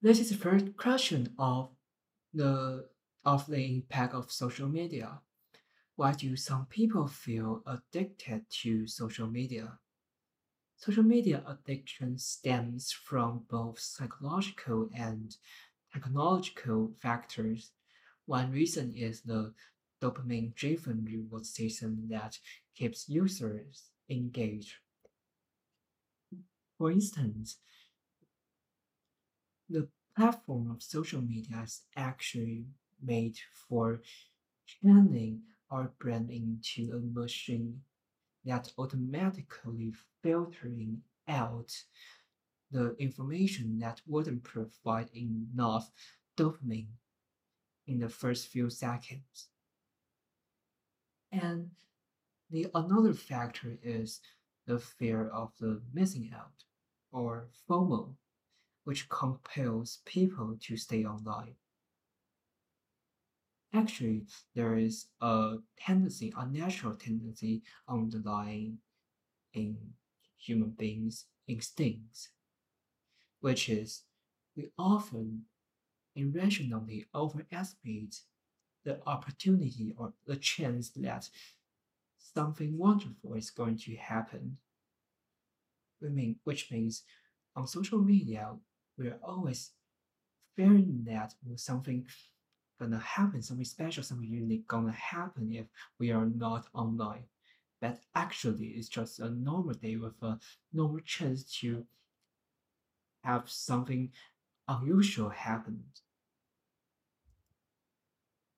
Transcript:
This is the first question the impact of social media. Why do some people feel addicted to social media? Social media addiction stems from both psychological and technological factors. One reason is the dopamine driven reward system that keeps users engaged. For instance, the platform of social media is actually made for turning our brain into a machine that automatically filtering out the information that wouldn't provide enough dopamine in the first few seconds. And the another factor is the fear of the missing out or FOMO, which compels people to stay online. Actually, there is a tendency, a natural tendency underlying in human beings' instincts, which is we often irrationally overestimate the opportunity or the chance that something wonderful is going to happen. Which means on social media, we're always fearing that something gonna happen, something special, something unique gonna happen if we are not online. But actually, it's just a normal day with a normal chance to have something unusual happen.